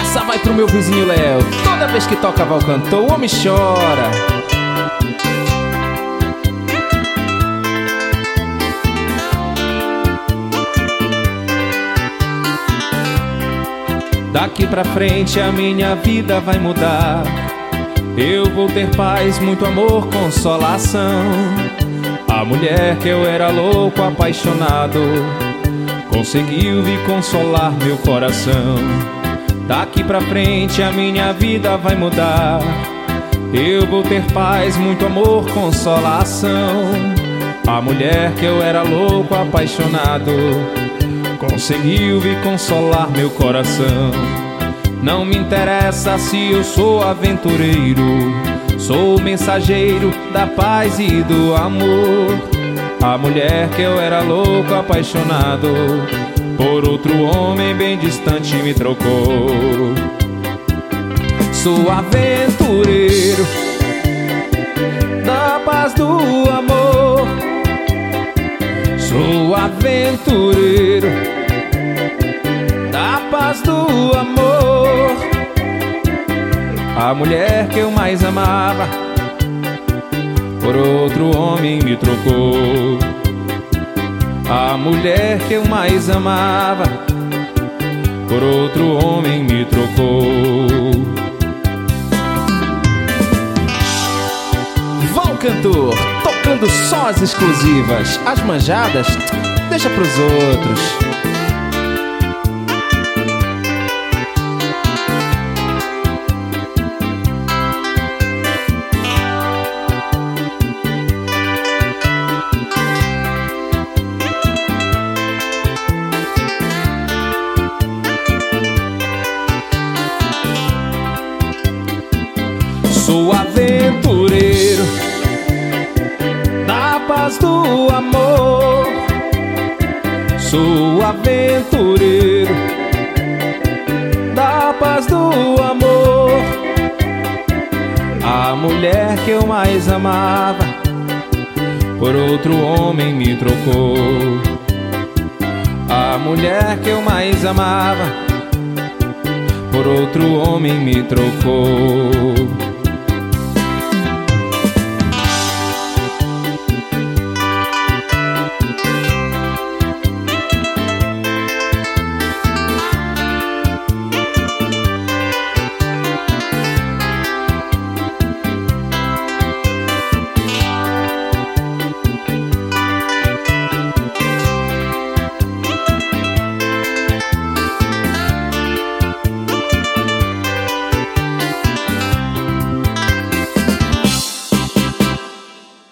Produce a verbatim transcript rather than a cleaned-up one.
Essa vai pro meu vizinho Léo. Toda vez que toca Val Cantor, o homem chora. Daqui pra frente a minha vida vai mudar. Eu vou ter paz, muito amor, consolação. A mulher que eu era louco, apaixonado, conseguiu vir consolar meu coração. Daqui pra frente a minha vida vai mudar. Eu vou ter paz, muito amor, consolação. A mulher que eu era louco, apaixonado, conseguiu vir consolar meu coração. Não me interessa se eu sou aventureiro, sou mensageiro da paz e do amor. A mulher que eu era louco, apaixonado, por outro homem bem distante me trocou. Sou aventureiro da paz do amor. Sou aventureiro da paz do amor. A mulher que eu mais amava, por outro homem me trocou. A mulher que eu mais amava, por outro homem me trocou. Val Cantor, tocando só as exclusivas. As manjadas, deixa pros outros. Sou aventureiro da paz do amor. Sou aventureiro da paz do amor. A mulher que eu mais amava, por outro homem me trocou. A mulher que eu mais amava, por outro homem me trocou.